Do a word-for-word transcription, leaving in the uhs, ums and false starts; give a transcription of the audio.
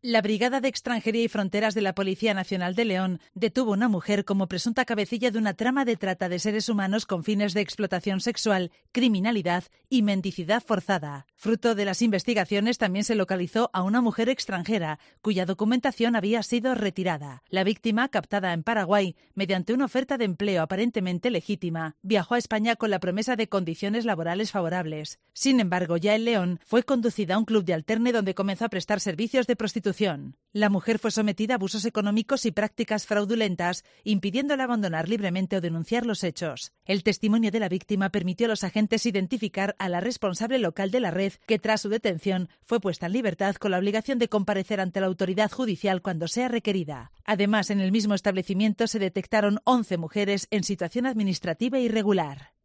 La Brigada de Extranjería y Fronteras de la Policía Nacional de León detuvo a una mujer como presunta cabecilla de una trama de trata de seres humanos con fines de explotación sexual, criminalidad y mendicidad forzada. Fruto de las investigaciones también se localizó a una mujer extranjera, cuya documentación había sido retirada. La víctima, captada en Paraguay, mediante una oferta de empleo aparentemente legítima, viajó a España con la promesa de condiciones laborales favorables. Sin embargo, ya en León, fue conducida a un club de alterne donde comenzó a prestar servicios de prostitución. La mujer fue sometida a abusos económicos y prácticas fraudulentas, impidiéndole abandonar libremente o denunciar los hechos. El testimonio de la víctima permitió a los agentes identificar a la responsable local de la red, que tras su detención fue puesta en libertad con la obligación de comparecer ante la autoridad judicial cuando sea requerida. Además, en el mismo establecimiento se detectaron once mujeres en situación administrativa irregular.